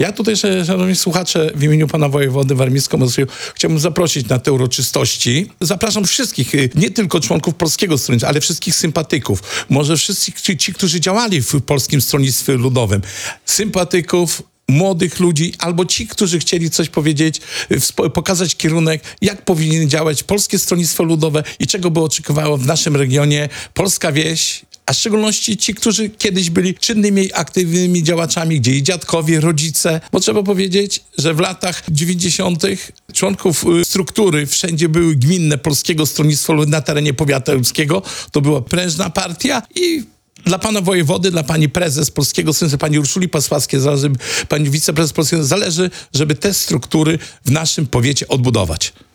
Ja tutaj, szanowni słuchacze, w imieniu pana wojewody warmińsko-mazurskiego chciałbym zaprosić na te uroczystości. Zapraszam wszystkich, nie tylko członków Polskiego Stronnictwa, ale wszystkich sympatyków. Może wszystkich ci, którzy działali w Polskim Stronnictwie Ludowym. Sympatyków, młodych ludzi, albo ci, którzy chcieli coś powiedzieć, pokazać kierunek, jak powinien działać Polskie Stronnictwo Ludowe i czego by oczekiwało w naszym regionie polska wieś, a w szczególności ci, którzy kiedyś byli czynnymi, aktywnymi działaczami, gdzie i dziadkowie, rodzice. Bo trzeba powiedzieć, że w latach 90. członków struktury wszędzie były gminne Polskiego Stronnictwa Ludowego na terenie powiatu łódzkiego. To była prężna partia i dla pana wojewody, dla pani prezes Polskiego Stronnictwa, pani Urszuli Pasławskiej, pani wiceprezes Polskiego, zależy, żeby te struktury w naszym powiecie odbudować.